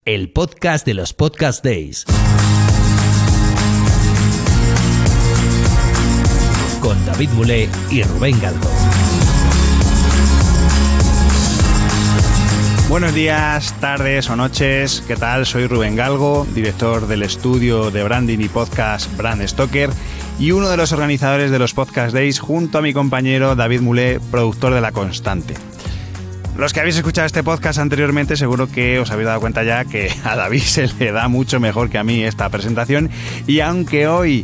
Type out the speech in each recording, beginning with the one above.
el podcast de los Podcast Days. Con David Mulé y Rubén Galgo. Buenos días, tardes o noches. ¿Qué tal? Soy Rubén Galgo, director del estudio de branding y podcast Brand Stoker y uno de los organizadores de los Podcast Days junto a mi compañero David Mulé, productor de La Constante. Los que habéis escuchado este podcast anteriormente seguro que os habéis dado cuenta ya que a David se le da mucho mejor que a mí esta presentación, y aunque hoy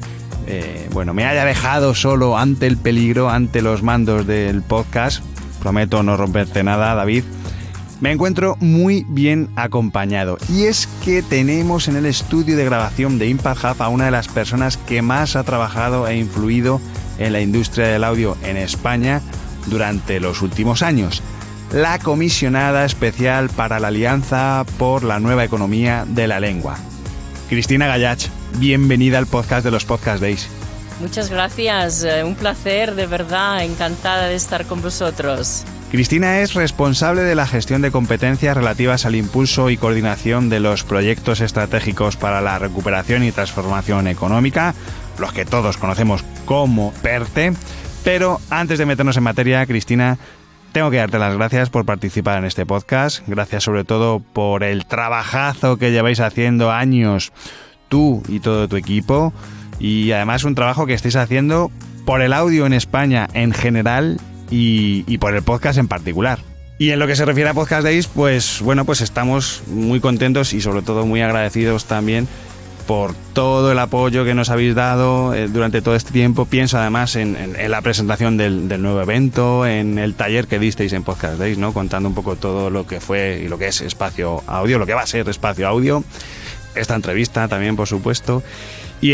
me haya dejado solo ante el peligro, ante los mandos del podcast, prometo no romperte nada, David, me encuentro muy bien acompañado. Y es que tenemos en el estudio de grabación de Impact Hub a una de las personas que más ha trabajado e influido en la industria del audio en España durante los últimos años. La comisionada especial para la Alianza por la Nueva Economía de la Lengua. Cristina Gallach, bienvenida al podcast de los Podcast Days. Muchas gracias, un placer, de verdad, encantada de estar con vosotros. Cristina es responsable de la gestión de competencias relativas al impulso y coordinación de los proyectos estratégicos para la recuperación y transformación económica, los que todos conocemos como PERTE. Pero antes de meternos en materia, Cristina, tengo que darte las gracias por participar en este podcast. Gracias sobre todo por el trabajazo que lleváis haciendo años tú y todo tu equipo. Y además un trabajo que estáis haciendo por el audio en España en general y por el podcast en particular. Y en lo que se refiere a Podcast Days, pues estamos muy contentos y sobre todo muy agradecidos también por todo el apoyo que nos habéis dado durante todo este tiempo. Pienso además en la presentación del nuevo evento, en el taller que disteis en Podcast Days, ¿no? Contando un poco todo lo que fue y lo que es Espacio Audio, lo que va a ser Espacio Audio, esta entrevista también, por supuesto. Y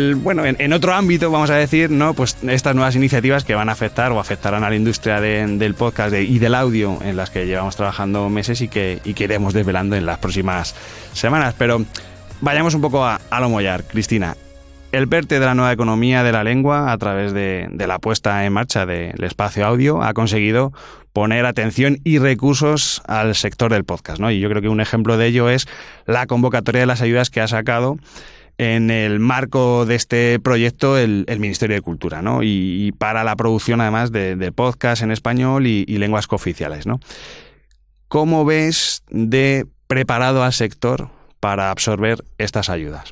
en otro ámbito, vamos a decir, ¿no? Pues estas nuevas iniciativas que van a afectar o afectarán a la industria del podcast y del audio, en las que llevamos trabajando meses y que iremos desvelando en las próximas semanas. Pero vayamos un poco a lo mollar, Cristina. El PERTE de la Nueva Economía de la Lengua, a través de la puesta en marcha del espacio audio, ha conseguido poner atención y recursos al sector del podcast, ¿no? Y yo creo que un ejemplo de ello es la convocatoria de las ayudas que ha sacado en el marco de este proyecto el Ministerio de Cultura, ¿no? Y para la producción además de podcast en español y lenguas cooficiales, ¿no? ¿Cómo ves de preparado al sector para absorber estas ayudas?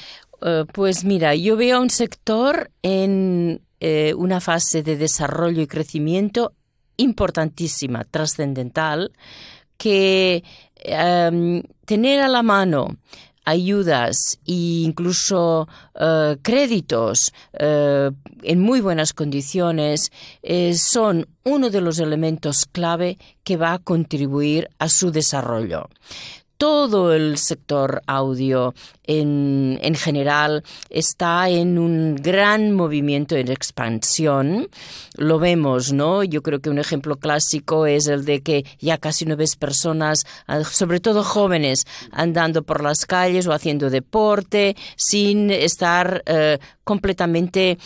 Pues mira, yo veo a un sector en una fase de desarrollo y crecimiento importantísima, trascendental, que tener a la mano ayudas e incluso créditos en muy buenas condiciones son uno de los elementos clave que va a contribuir a su desarrollo. Todo el sector audio en general está en un gran movimiento de expansión. Lo vemos, ¿no? Yo creo que un ejemplo clásico es el de que ya casi no ves personas, sobre todo jóvenes, andando por las calles o haciendo deporte sin estar completamente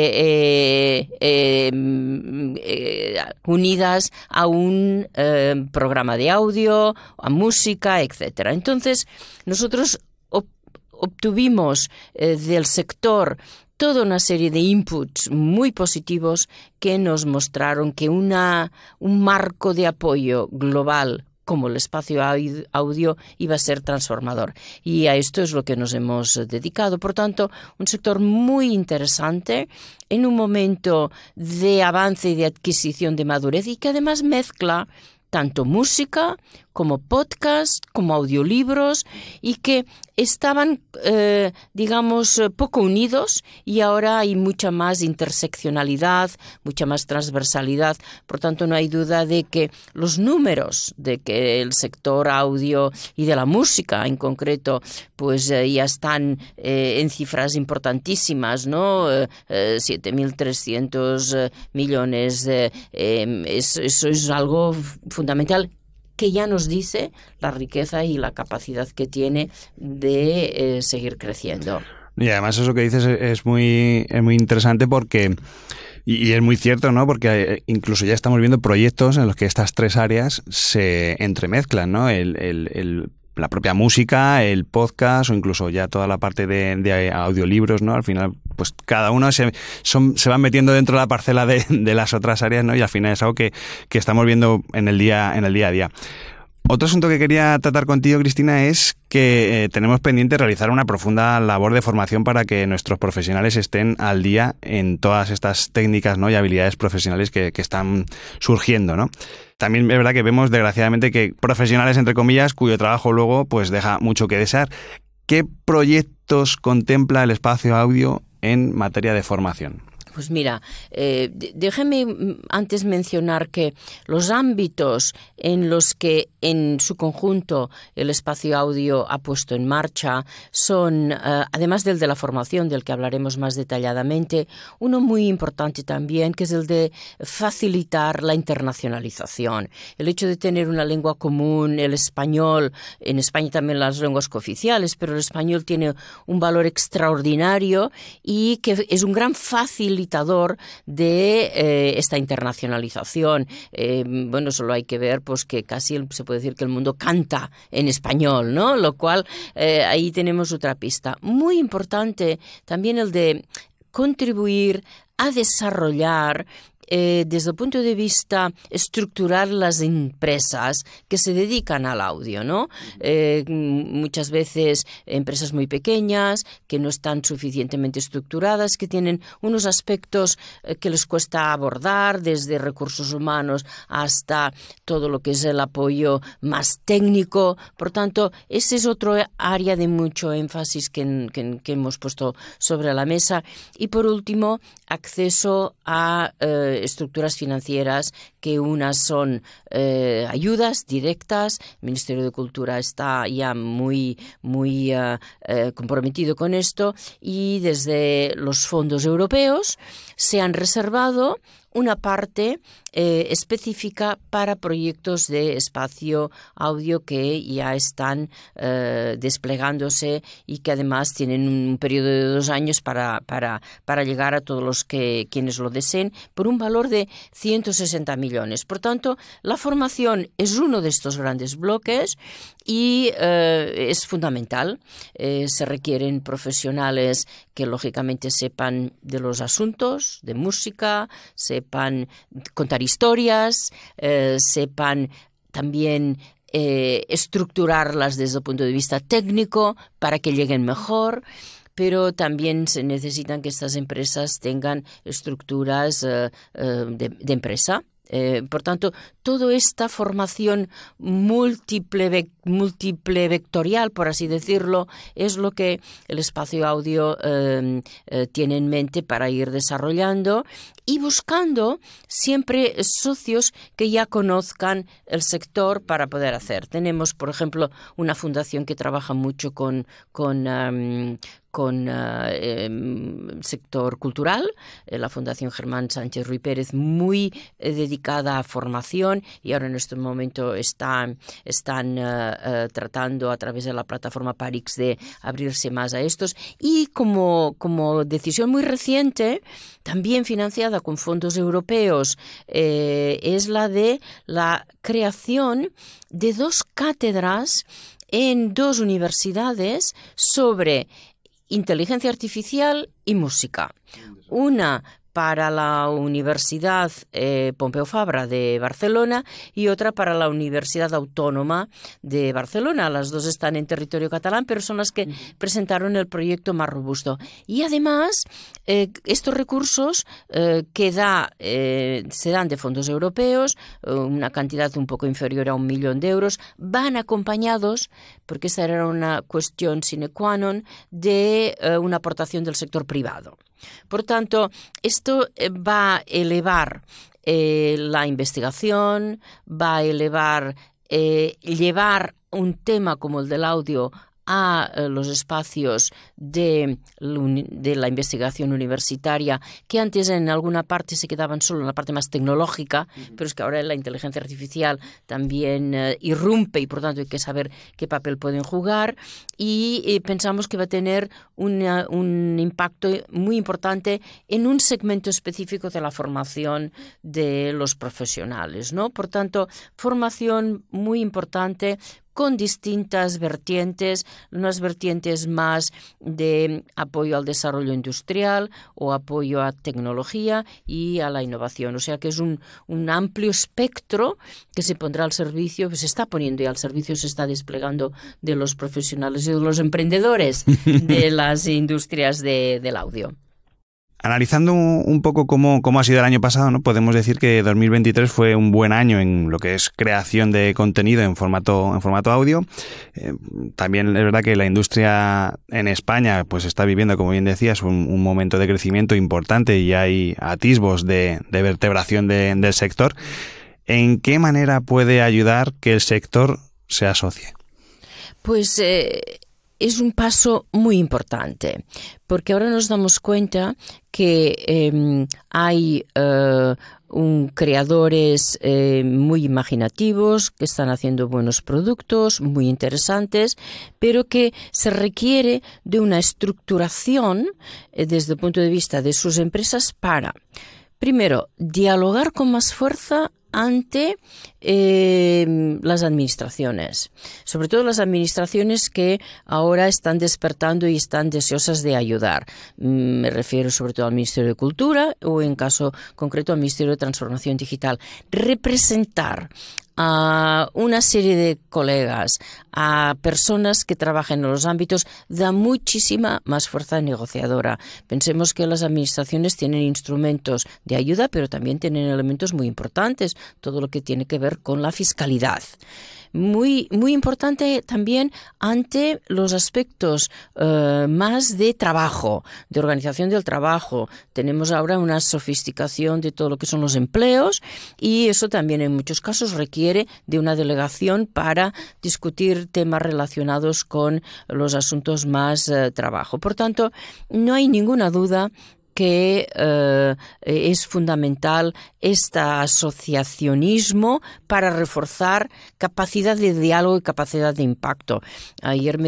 unidas a un programa de audio, a música, etc. Entonces, nosotros obtuvimos del sector toda una serie de inputs muy positivos que nos mostraron que un marco de apoyo global como el espacio audio iba a ser transformador. Y a esto es lo que nos hemos dedicado. Por tanto, un sector muy interesante en un momento de avance y de adquisición de madurez y que además mezcla tanto música como podcast, como audiolibros, y que estaban, poco unidos, y ahora hay mucha más interseccionalidad, mucha más transversalidad. Por tanto, no hay duda de que los números de que el sector audio y de la música en concreto, pues ya están en cifras importantísimas, ¿no? 7.300 millones. Eso es algo fundamental, que ya nos dice la riqueza y la capacidad que tiene de seguir creciendo. Y además eso que dices es muy interesante porque, y es muy cierto, ¿no? Porque incluso ya estamos viendo proyectos en los que estas tres áreas se entremezclan, ¿no? El la propia música, el podcast o incluso ya toda la parte de audiolibros, ¿no? Al final, pues cada uno se van metiendo dentro de la parcela de las otras áreas, ¿no? Y al final es algo que estamos viendo en el día a día. Otro asunto que quería tratar contigo, Cristina, es que tenemos pendiente realizar una profunda labor de formación para que nuestros profesionales estén al día en todas estas técnicas, ¿no? Y habilidades profesionales que están surgiendo, ¿no? También es verdad que vemos, desgraciadamente, que profesionales, entre comillas, cuyo trabajo luego pues deja mucho que desear. ¿Qué proyectos contempla el Espacio Audio en materia de formación? Pues mira, déjeme antes mencionar que los ámbitos en los que en su conjunto el Espacio Audio ha puesto en marcha son, además del de la formación, del que hablaremos más detalladamente, uno muy importante también, que es el de facilitar la internacionalización. El hecho de tener una lengua común, el español, en España también las lenguas cooficiales, pero el español tiene un valor extraordinario y que es un gran facilitador de esta internacionalización. Bueno, solo hay que ver pues que casi se puede decir que el mundo canta en español, ¿no? Lo cual ahí tenemos otra pista. Muy importante también el de contribuir a desarrollar desde el punto de vista estructural las empresas que se dedican al audio, ¿no? Muchas veces empresas muy pequeñas que no están suficientemente estructuradas, que tienen unos aspectos que les cuesta abordar, desde recursos humanos hasta todo lo que es el apoyo más técnico. Por tanto, ese es otro área de mucho énfasis que hemos puesto sobre la mesa. Y por último, acceso a estructuras financieras, que unas son ayudas directas. El Ministerio de Cultura está ya muy comprometido con esto, y desde los fondos europeos se han reservado una parte específica para proyectos de espacio audio que ya están desplegándose y que además tienen un periodo de 2 años para llegar a todos los quienes lo deseen, por un valor de 160 millones. Por tanto, la formación es uno de estos grandes bloques y es fundamental. Se requieren profesionales que lógicamente sepan de los asuntos, de música, sepan contar historias, sepan también estructurarlas desde el punto de vista técnico para que lleguen mejor. Pero también se necesitan que estas empresas tengan estructuras de empresa. Por tanto, toda esta formación múltiple vectorial, por así decirlo, es lo que el Espacio Audio tiene en mente para ir desarrollando y buscando siempre socios que ya conozcan el sector para poder hacer. Tenemos, por ejemplo, una fundación que trabaja mucho con sector cultural, la Fundación Germán Sánchez Ruy Pérez, muy dedicada a formación, y ahora en este momento están tratando a través de la plataforma Parix de abrirse más a estos, y como decisión muy reciente, también financiada con fondos europeos, es la de la creación de 2 cátedras en 2 universidades sobre inteligencia artificial y música. Una para la Universidad Pompeu Fabra de Barcelona y otra para la Universidad Autónoma de Barcelona. Las 2 están en territorio catalán, pero son las que presentaron el proyecto más robusto. Y además, estos recursos se dan de fondos europeos, una cantidad un poco inferior a 1 millón de euros, van acompañados, porque esta era una cuestión sine qua non, de una aportación del sector privado. Por tanto, esto va a elevar la investigación, va a elevar, llevar un tema como el del audio a los espacios de la investigación universitaria, que antes en alguna parte se quedaban solo en la parte más tecnológica, pero es que ahora la inteligencia artificial también irrumpe y por tanto hay que saber qué papel pueden jugar, y pensamos que va a tener un impacto muy importante en un segmento específico de la formación de los profesionales, ¿no? Por tanto, formación muy importante, con distintas vertientes, unas vertientes más de apoyo al desarrollo industrial o apoyo a tecnología y a la innovación. O sea que es un amplio espectro que se pondrá al servicio, que se está poniendo y al servicio se está desplegando de los profesionales y de los emprendedores de las industrias del audio. Analizando un poco cómo ha sido el año pasado, ¿no? Podemos decir que 2023 fue un buen año en lo que es creación de contenido en formato audio. También es verdad que la industria en España pues está viviendo, como bien decías, un momento de crecimiento importante y hay atisbos de vertebración del sector. ¿En qué manera puede ayudar que el sector se asocie? Pues es un paso muy importante, porque ahora nos damos cuenta que hay creadores muy imaginativos que están haciendo buenos productos, muy interesantes, pero que se requiere de una estructuración desde el punto de vista de sus empresas para, primero, dialogar con más fuerza ante las administraciones, sobre todo las administraciones que ahora están despertando y están deseosas de ayudar. Me refiero sobre todo al Ministerio de Cultura o en caso concreto al Ministerio de Transformación Digital. Representar a una serie de colegas, a personas que trabajan en los ámbitos, da muchísima más fuerza negociadora. Pensemos que las administraciones tienen instrumentos de ayuda, pero también tienen elementos muy importantes, todo lo que tiene que ver con la fiscalidad. Muy, muy importante también ante los aspectos más de trabajo, de organización del trabajo. Tenemos ahora una sofisticación de todo lo que son los empleos y eso también en muchos casos requiere de una delegación para discutir temas relacionados con los asuntos más trabajo. Por tanto, no hay ninguna duda que es fundamental este asociacionismo para reforzar capacidad de diálogo y capacidad de impacto. Ayer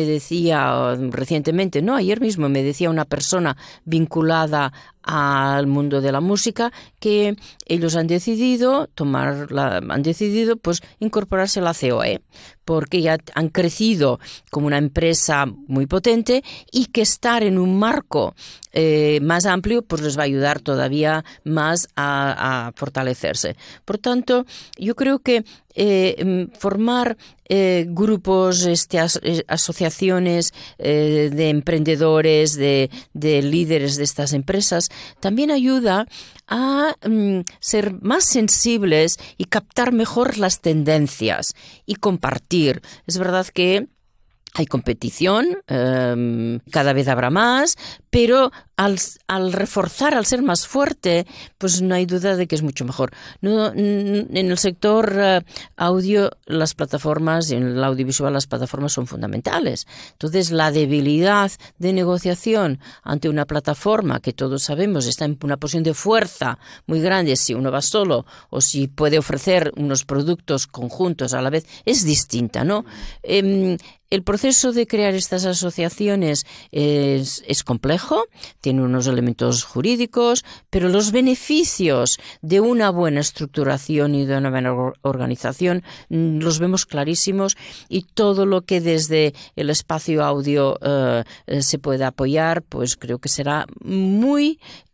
mismo me decía una persona vinculada al mundo de la música que ellos han decidido pues incorporarse a la COE porque ya han crecido como una empresa muy potente y que estar en un marco más amplio pues les va a ayudar todavía más a fortalecerse. Por tanto, yo creo que formar grupos, asociaciones de emprendedores, de líderes de estas empresas, también ayuda a ser más sensibles y captar mejor las tendencias y compartir. Es verdad que hay competición, cada vez habrá más, pero al reforzar, al ser más fuerte, pues no hay duda de que es mucho mejor. En el sector audio, las plataformas, en el audiovisual, las plataformas son fundamentales. Entonces, la debilidad de negociación ante una plataforma que todos sabemos está en una posición de fuerza muy grande, si uno va solo o si puede ofrecer unos productos conjuntos a la vez, es distinta, ¿no? El proceso de crear estas asociaciones es complejo, tiene unos elementos jurídicos, pero los beneficios de una buena estructuración y de una buena organización los vemos clarísimos y todo lo que desde el espacio audio se pueda apoyar, pues creo que será muy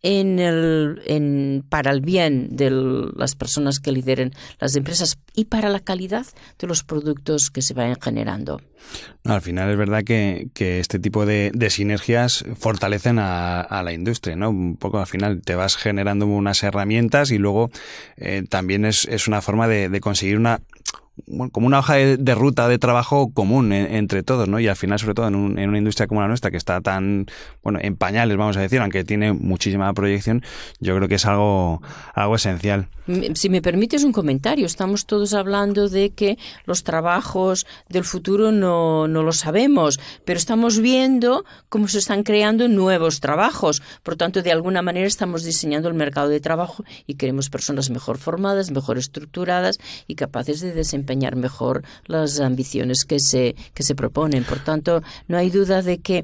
para el bien de las personas que lideren las empresas y para la calidad de los productos que se vayan generando. No, al final es verdad que este tipo de sinergias fortalecen a la industria, ¿no? Un poco al final te vas generando unas herramientas y luego también es una forma de conseguir como una hoja de ruta de trabajo común entre todos, ¿no? Y al final, sobre todo en una industria como la nuestra, que está tan, en pañales, vamos a decir, aunque tiene muchísima proyección, yo creo que es algo esencial. Si me permites un comentario, estamos todos hablando de que los trabajos del futuro no lo sabemos, pero estamos viendo cómo se están creando nuevos trabajos. Por tanto, de alguna manera estamos diseñando el mercado de trabajo y queremos personas mejor formadas, mejor estructuradas y capaces de desempeñar desempeñar mejor las ambiciones que se proponen. Por tanto, no hay duda de que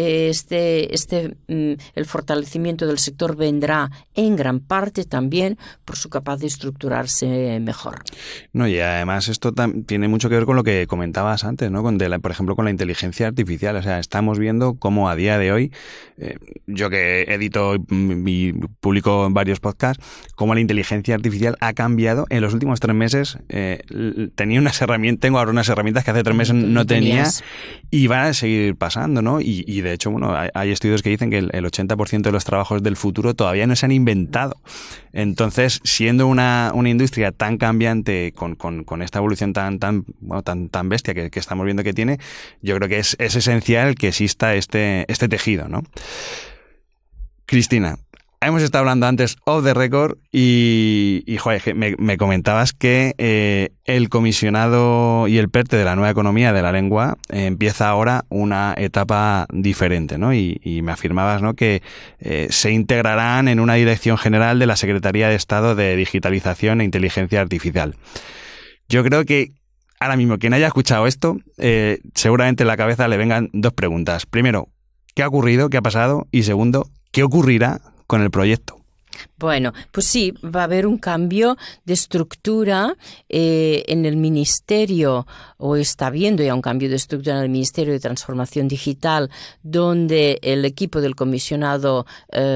el fortalecimiento del sector vendrá en gran parte también por su capacidad de estructurarse mejor. No, y además esto tiene mucho que ver con lo que comentabas antes, ¿no? Por ejemplo, con la inteligencia artificial. O sea, estamos viendo cómo a día de hoy, yo que edito y publico varios podcasts, cómo la inteligencia artificial ha cambiado en los últimos 3 meses. Tengo ahora unas herramientas que hace 3 meses no tenía y van a seguir pasando, ¿no? Y de hecho, bueno, hay estudios que dicen que el 80% de los trabajos del futuro todavía no se han inventado. Entonces, siendo una industria tan cambiante con esta evolución tan bestia que estamos viendo que tiene, yo creo que es esencial que exista este tejido, ¿no? Cristina, hemos estado hablando antes off the record y joder, me comentabas que el comisionado y el PERTE de la nueva economía de la lengua empieza ahora una etapa diferente, ¿no? Y me afirmabas, ¿no?, que se integrarán en una dirección general de la Secretaría de Estado de Digitalización e Inteligencia Artificial. Yo creo que ahora mismo quien haya escuchado esto, seguramente en la cabeza le vengan 2 preguntas. Primero, ¿qué ha ocurrido? ¿Qué ha pasado? Y segundo, ¿qué ocurrirá con el proyecto? Bueno, pues sí, va a haber un cambio de estructura en el Ministerio, o está habiendo ya un cambio de estructura en el Ministerio de Transformación Digital, donde el equipo del comisionado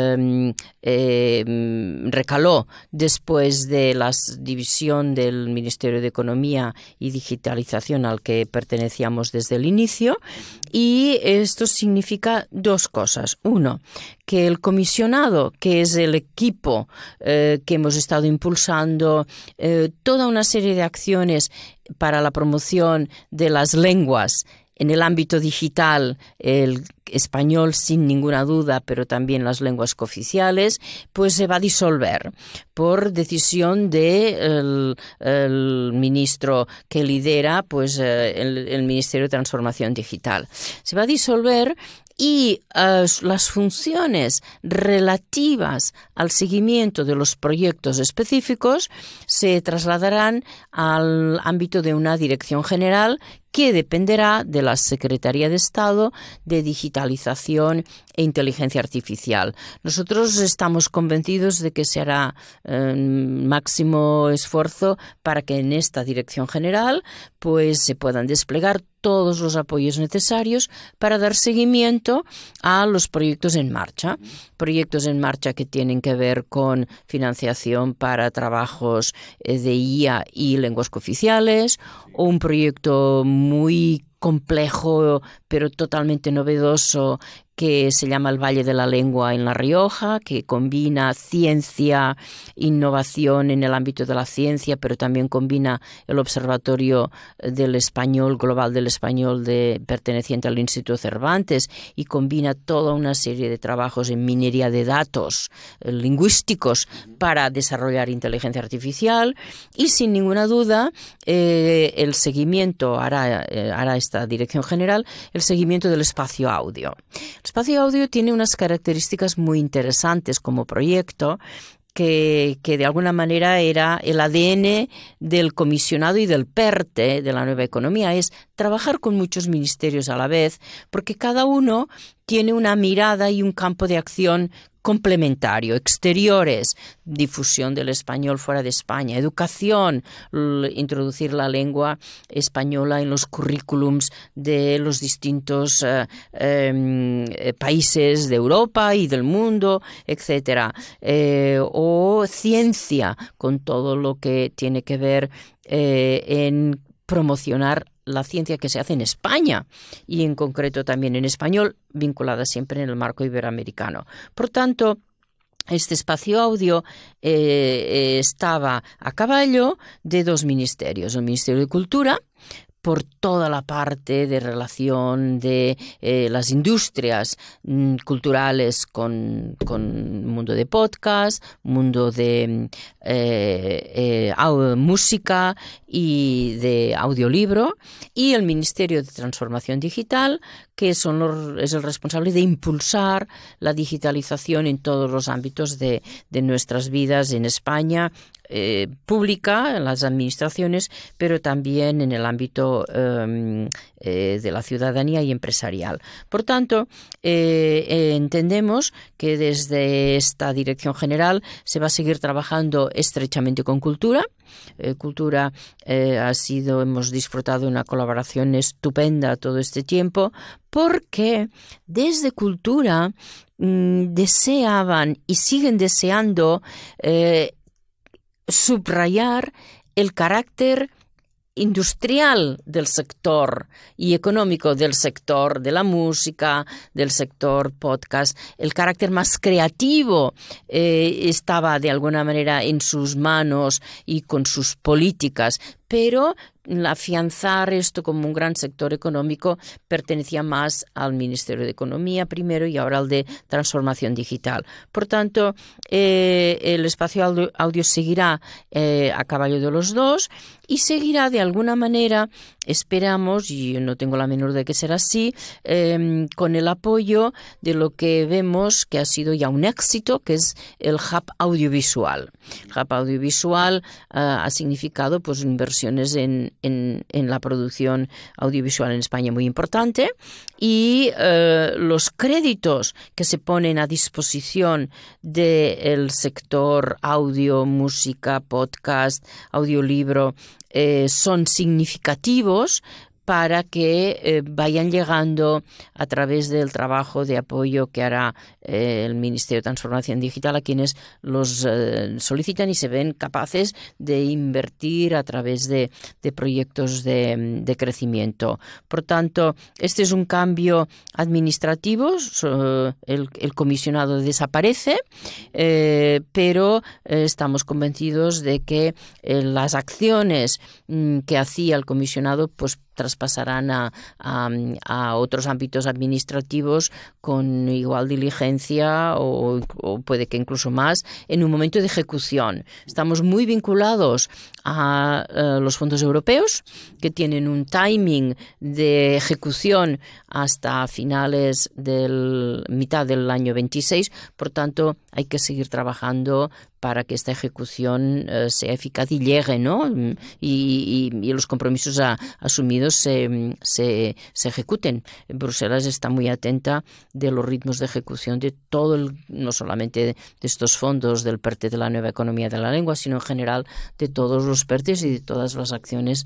recaló después de la división del Ministerio de Economía y Digitalización al que pertenecíamos desde el inicio. Y esto significa 2 cosas. Uno, que el comisionado, que es el equipo que hemos estado impulsando toda una serie de acciones para la promoción de las lenguas en el ámbito digital, el español sin ninguna duda, pero también las lenguas cooficiales, pues se va a disolver por decisión del ministro que lidera pues el Ministerio de Transformación Digital. Se va a disolver y las funciones relativas al seguimiento de los proyectos específicos se trasladarán al ámbito de una dirección general que dependerá de la Secretaría de Estado de Digitalización e Inteligencia Artificial. Nosotros estamos convencidos de que se hará máximo esfuerzo para que en esta dirección general pues se puedan desplegar todos los apoyos necesarios para dar seguimiento a los proyectos en marcha que tienen que ver con financiación para trabajos de IA y lenguas cooficiales, o un proyecto muy complejo pero totalmente novedoso que se llama el Valle de la Lengua en La Rioja, que combina ciencia, innovación en el ámbito de la ciencia, pero también combina el Observatorio del Español, Global del Español, perteneciente al Instituto Cervantes, y combina toda una serie de trabajos en minería de datos lingüísticos para desarrollar inteligencia artificial. Y sin ninguna duda, el seguimiento hará esta dirección general, el seguimiento del espacio audio. El espacio audio tiene unas características muy interesantes como proyecto que de alguna manera era el ADN del comisionado y del PERTE de la nueva economía, es trabajar con muchos ministerios a la vez, porque cada uno tiene una mirada y un campo de acción complementario. Exteriores, difusión del español fuera de España; educación, introducir la lengua española en los currículums de los distintos países de Europa y del mundo, etcétera. O ciencia, con todo lo que tiene que ver en promocionar la ciencia que se hace en España y en concreto también en español, vinculada siempre en el marco iberoamericano. Por tanto, este espacio audio estaba a caballo de 2 ministerios: el Ministerio de Cultura, por toda la parte de relación de las industrias culturales con mundo de podcast, mundo de música y de audiolibro, y el Ministerio de Transformación Digital, que es el responsable de impulsar la digitalización en todos los ámbitos de nuestras vidas en España, pública, en las administraciones, pero también en el ámbito de la ciudadanía y empresarial. Por tanto, entendemos que desde esta dirección general se va a seguir trabajando estrechamente con Cultura. Hemos disfrutado de una colaboración estupenda todo este tiempo, porque desde Cultura deseaban y siguen deseando subrayar el carácter industrial del sector y económico del sector de la música, del sector podcast. El carácter más creativo estaba de alguna manera en sus manos y con sus políticas, pero afianzar esto como un gran sector económico pertenecía más al Ministerio de Economía primero y ahora al de Transformación Digital. Por tanto, el espacio audio seguirá a caballo de los dos y seguirá de alguna manera, esperamos, y yo no tengo la menor de que será así, con el apoyo de lo que vemos que ha sido ya un éxito, que es el Hub Audiovisual. El Hub Audiovisual ha significado pues inversiones en la producción audiovisual en España muy importante, y los créditos que se ponen a disposición del sector audio, música, podcast, audiolibro son significativos para que vayan llegando a través del trabajo de apoyo que hará el Ministerio de Transformación Digital a quienes los solicitan y se ven capaces de invertir a través de proyectos de crecimiento. Por tanto, este es un cambio administrativo, el comisionado desaparece, pero estamos convencidos de que las acciones que hacía el comisionado pues traspasarán a otros ámbitos administrativos con igual diligencia o puede que incluso más en un momento de ejecución. Estamos muy vinculados a los fondos europeos, que tienen un timing de ejecución hasta finales del mitad del año 26, por tanto hay que seguir trabajando para que esta ejecución sea eficaz y llegue, ¿no? Y los compromisos asumidos se ejecuten. Bruselas está muy atenta de los ritmos de ejecución de todo, no solamente de estos fondos del PERTE de la nueva economía de la lengua, sino en general de todos los PERTES y de todas las acciones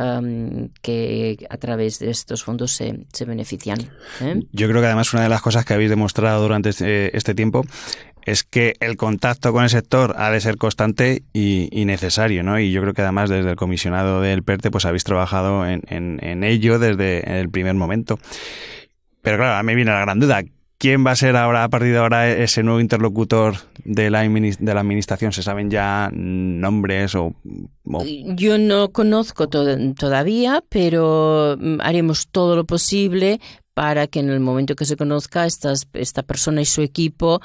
que a través de estos fondos se benefician. Yo creo que además una de las cosas que habéis demostrado durante este tiempo es que el contacto con el sector ha de ser constante y necesario, ¿no? Y yo creo que además desde el comisionado del PERTE pues habéis trabajado en ello desde el primer momento. Pero claro, a mí viene la gran duda. ¿Quién va a ser ahora, a partir de ahora, ese nuevo interlocutor de la administración? ¿Se saben ya nombres o...? Yo no conozco todavía, pero haremos todo lo posible para que en el momento que se conozca esta persona y su equipo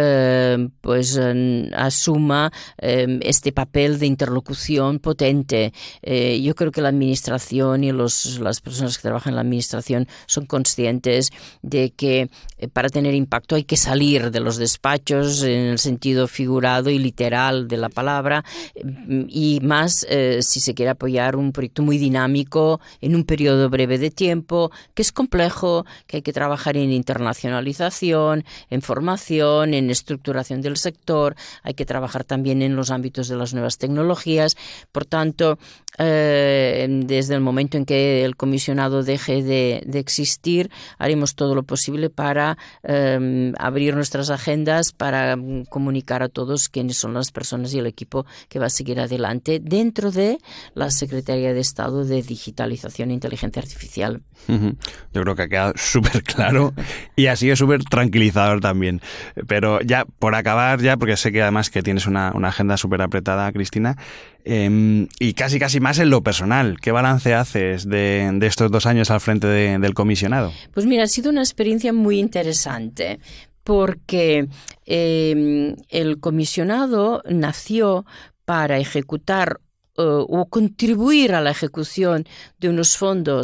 asuma este papel de interlocución potente. Yo creo que la administración y las personas que trabajan en la administración son conscientes de que para tener impacto hay que salir de los despachos en el sentido figurado y literal de la palabra, y más si se quiere apoyar un proyecto muy dinámico en un periodo breve de tiempo, que es complejo, que hay que trabajar en internacionalización, en formación, en estructuración del sector, hay que trabajar también en los ámbitos de las nuevas tecnologías. Por tanto, desde el momento en que el comisionado deje de existir, haremos todo lo posible para abrir nuestras agendas, para comunicar a todos quiénes son las personas y el equipo que va a seguir adelante dentro de la Secretaría de Estado de Digitalización e Inteligencia Artificial. Yo creo que ha quedado súper claro y ha sido súper tranquilizador también. Pero ya, por acabar ya, porque sé que además que tienes una agenda súper apretada, Cristina, y casi más en lo personal. ¿Qué balance haces de estos 2 años al frente del comisionado? Pues mira, ha sido una experiencia muy interesante, porque el comisionado nació para ejecutar o contribuir a la ejecución de unos fondos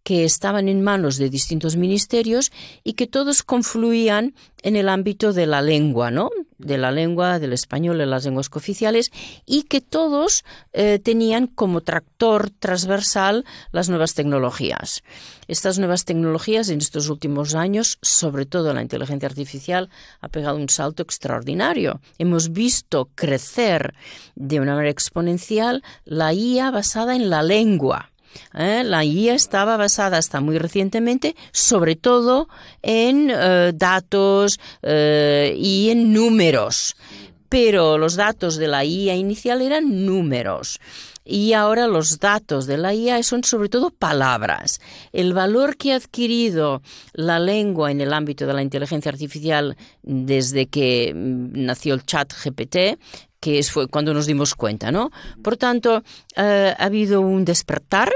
que estaban en manos de distintos ministerios y que todos confluían en el ámbito de la lengua, ¿no? De la lengua, del español, de las lenguas cooficiales, y que todos tenían como tractor transversal las nuevas tecnologías. Estas nuevas tecnologías en estos últimos años, sobre todo la inteligencia artificial, ha pegado un salto extraordinario. Hemos visto crecer de una manera exponencial la IA basada en la lengua. La IA estaba basada hasta muy recientemente sobre todo en datos y en números, pero los datos de la IA inicial eran números. Y ahora los datos de la IA son sobre todo palabras. El valor que ha adquirido la lengua en el ámbito de la inteligencia artificial desde que nació el chat GPT, fue cuando nos dimos cuenta, ¿no? Por tanto, ha habido un despertar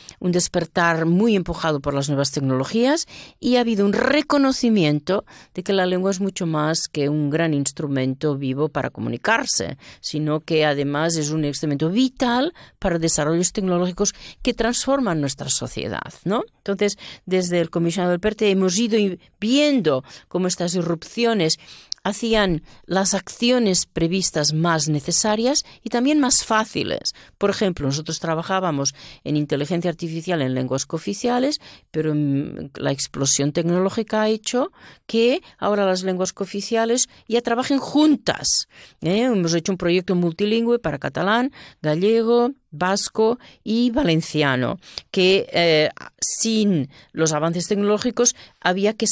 muy empujado por las nuevas tecnologías, y ha habido un reconocimiento de que la lengua es mucho más que un gran instrumento vivo para comunicarse, sino que además es un instrumento vital para desarrollos tecnológicos que transforman nuestra sociedad, ¿no? Entonces, desde el comisionado del PERTE hemos ido viendo cómo estas irrupciones hacían las acciones previstas más necesarias y también más fáciles. Por ejemplo, nosotros trabajábamos en inteligencia artificial en lenguas cooficiales, pero la explosión tecnológica ha hecho que ahora las lenguas cooficiales ya trabajen juntas. Hemos hecho un proyecto multilingüe para catalán, gallego, vasco y valenciano, que sin los avances tecnológicos había que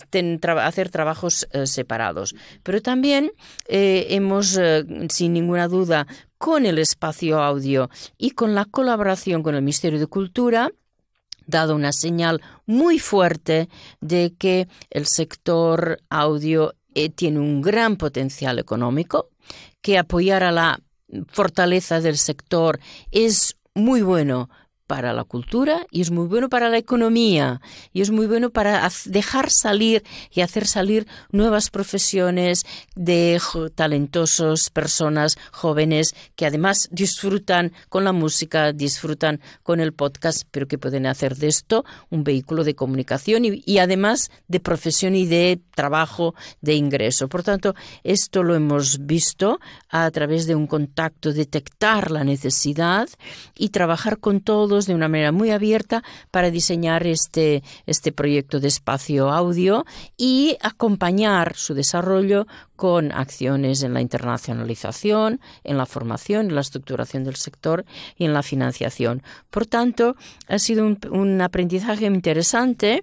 hacer trabajos separados. Pero también hemos, sin ninguna duda, con el espacio audio y con la colaboración con el Ministerio de Cultura, dado una señal muy fuerte de que el sector audio tiene un gran potencial económico, que apoyar a la fortaleza del sector es muy bueno para la cultura y es muy bueno para la economía y es muy bueno para dejar salir y hacer salir nuevas profesiones de talentosos personas jóvenes que además disfrutan con la música, disfrutan con el podcast, pero que pueden hacer de esto un vehículo de comunicación y además de profesión y de trabajo, de ingreso. Por tanto, esto lo hemos visto a través de un contacto, detectar la necesidad y trabajar con todos de una manera muy abierta para diseñar este proyecto de espacio audio y acompañar su desarrollo con acciones en la internacionalización, en la formación, en la estructuración del sector y en la financiación. Por tanto, ha sido un aprendizaje interesante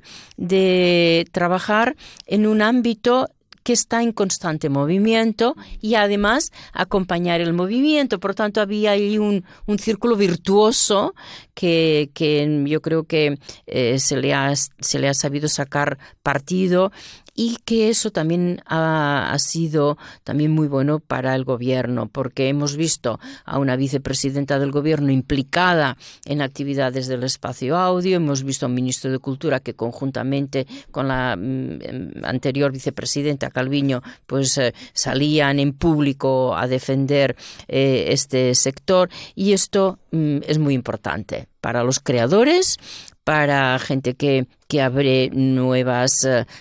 de trabajar en un ámbito que está en constante movimiento y además acompañar el movimiento. Por tanto, había ahí un círculo virtuoso que yo creo que se le ha sabido sacar partido, y que eso también ha sido también muy bueno para el gobierno, porque hemos visto a una vicepresidenta del gobierno implicada en actividades del espacio audio, hemos visto a un ministro de Cultura que conjuntamente con la anterior vicepresidenta Calviño pues salían en público a defender este sector, y esto es muy importante para los creadores, para gente que abre nuevos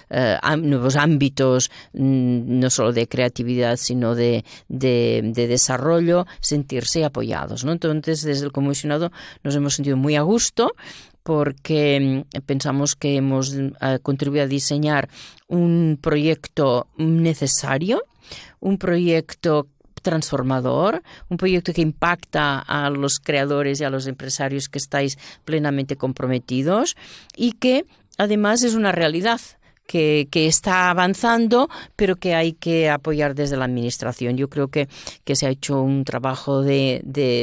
ámbitos, no solo de creatividad, sino de desarrollo, sentirse apoyados, ¿no? Entonces, desde el comisionado nos hemos sentido muy a gusto, porque pensamos que hemos contribuido a diseñar un proyecto necesario, un proyecto transformador, un proyecto que impacta a los creadores y a los empresarios que estáis plenamente comprometidos, y que además es una realidad que está avanzando, pero que hay que apoyar desde la administración. Yo creo que se ha hecho un trabajo de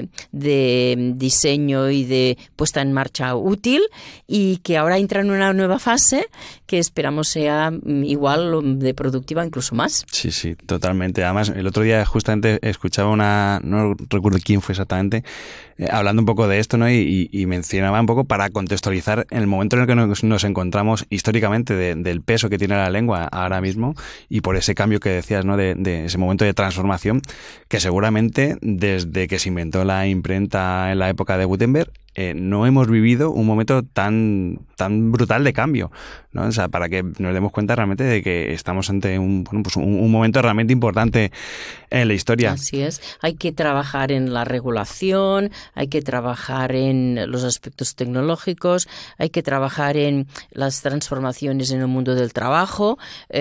diseño y de puesta en marcha útil, y que ahora entra en una nueva fase que esperamos sea igual de productiva, incluso más. Sí, sí, totalmente. Además, el otro día justamente escuchaba no recuerdo quién fue exactamente, hablando un poco de esto, ¿no? Y mencionaba un poco para contextualizar el momento en el que nos encontramos históricamente del peso que tiene la lengua ahora mismo, y por ese cambio que decías, ¿no? De ese momento de transformación que seguramente desde que se inventó la imprenta en la época de Gutenberg no hemos vivido un momento tan brutal de cambio, ¿no? O sea, para que nos demos cuenta realmente de que estamos ante un momento realmente importante en la historia. Así es. Hay que trabajar en la regulación, hay que trabajar en los aspectos tecnológicos, hay que trabajar en las transformaciones en el mundo del trabajo.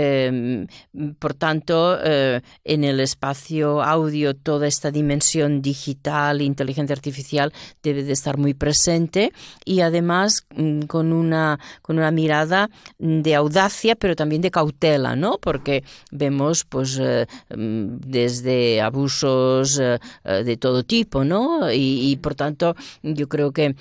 Por tanto, en el espacio audio, toda esta dimensión digital, inteligencia artificial, debe de estar muy presente y además con una mirada de audacia, pero también de cautela, ¿no? Porque vemos, pues, desde abusos de todo tipo, ¿no? Y por tanto, yo creo que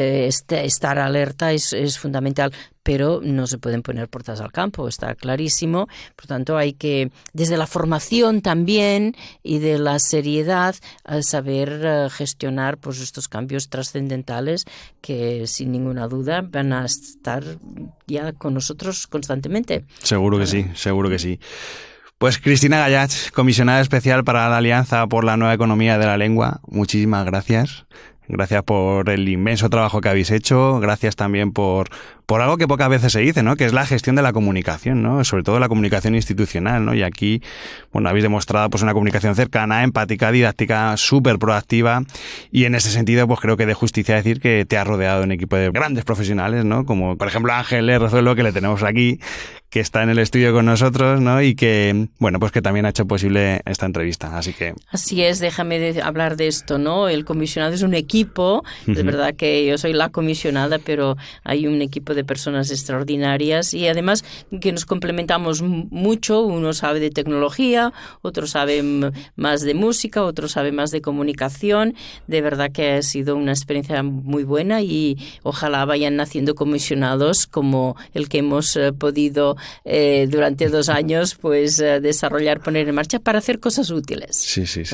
estar alerta es fundamental. Pero no se pueden poner puertas al campo, está clarísimo. Por tanto, hay que, desde la formación también y de la seriedad, saber gestionar pues estos cambios trascendentales que, sin ninguna duda, van a estar ya con nosotros constantemente. Seguro que sí, seguro que sí. Pues Cristina Gallach, comisionada especial para la Alianza por la Nueva Economía de la Lengua, muchísimas gracias. Gracias por el inmenso trabajo que habéis hecho, gracias también por algo que pocas veces se dice, ¿no? Que es la gestión de la comunicación, ¿no? Sobre todo la comunicación institucional, ¿no? Y aquí, bueno, habéis demostrado pues una comunicación cercana, empática, didáctica, súper proactiva, y en ese sentido pues creo que de justicia decir que te has rodeado de un equipo de grandes profesionales, ¿no? Como por ejemplo Ángel Rezuelo, que le tenemos aquí, que está en el estudio con nosotros, ¿no? Y que, bueno, pues que también ha hecho posible esta entrevista, así que... Así es, déjame hablar de esto, ¿no? El comisionado es un equipo, es verdad que yo soy la comisionada, pero hay un equipo de personas extraordinarias y además que nos complementamos mucho, uno sabe de tecnología, otro sabe más de música, otro sabe más de comunicación. De verdad que ha sido una experiencia muy buena y ojalá vayan naciendo comisionados como el que hemos podido durante 2 años pues desarrollar, poner en marcha para hacer cosas útiles. Sí. Sí.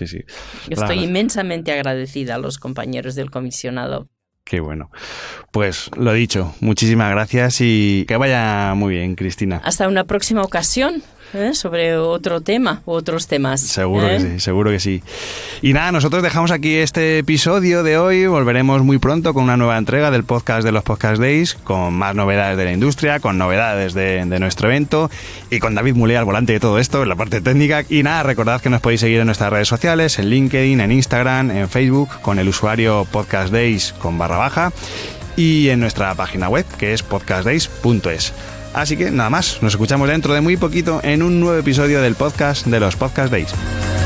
Yo estoy inmensamente agradecida a los compañeros del comisionado. Qué bueno. Pues lo dicho, muchísimas gracias y que vaya muy bien, Cristina. Hasta una próxima ocasión. Sobre otro tema u otros temas. Seguro que sí, seguro que sí. Y nada, nosotros dejamos aquí este episodio de hoy. Volveremos muy pronto con una nueva entrega del podcast de los Podcast Days, con más novedades de la industria, con novedades de nuestro evento y con David Mulé al volante de todo esto, en la parte técnica. Y nada, recordad que nos podéis seguir en nuestras redes sociales, en LinkedIn, en Instagram, en Facebook, con el usuario Podcast Days /, y en nuestra página web, que es podcastdays.es. Así que nada más, nos escuchamos dentro de muy poquito en un nuevo episodio del podcast de los Podcast Days.